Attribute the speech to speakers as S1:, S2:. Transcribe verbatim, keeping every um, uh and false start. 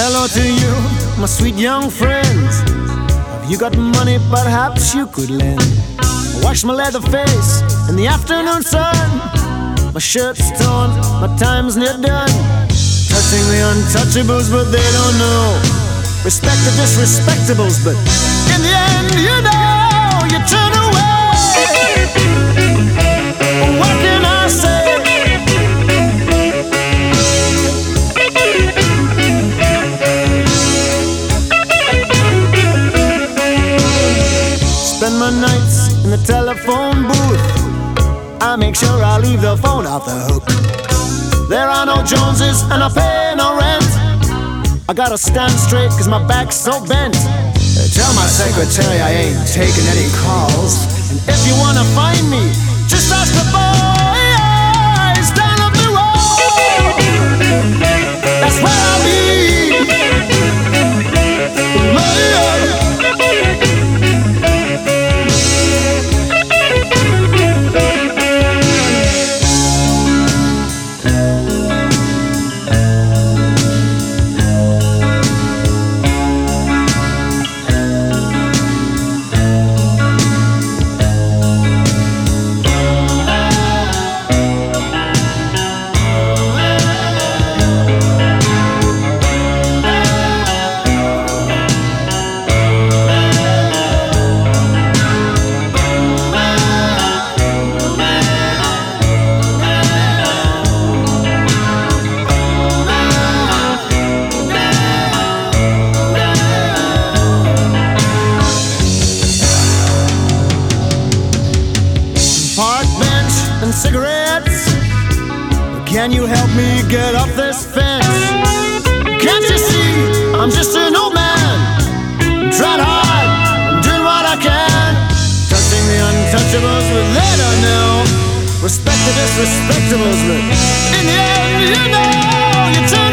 S1: Hello to you, my sweet young friends. Have you got money perhaps you could lend? Wash my leather face in the afternoon sun. My shirt's torn, my time's near done. Touching the untouchables, but they don't know. Respect the disrespectables, but in the end, you know, you turn away. What can I say? Spend my nights in the telephone booth. I make sure I leave the phone off the hook. There are no Joneses and I pay no rent. I gotta stand straight cause my back's so bent. Tell my secretary I ain't taking any calls. And if you wanna find me, just ask the boys down up the road. That's where I'll be. And cigarettes. Can you help me get off this fence? Can't you see I'm just an old man? I'm trying hard, I'm doing what I can. Touching the untouchables, but they don't know. Respect the disrespectables, but in the end, you know, you turn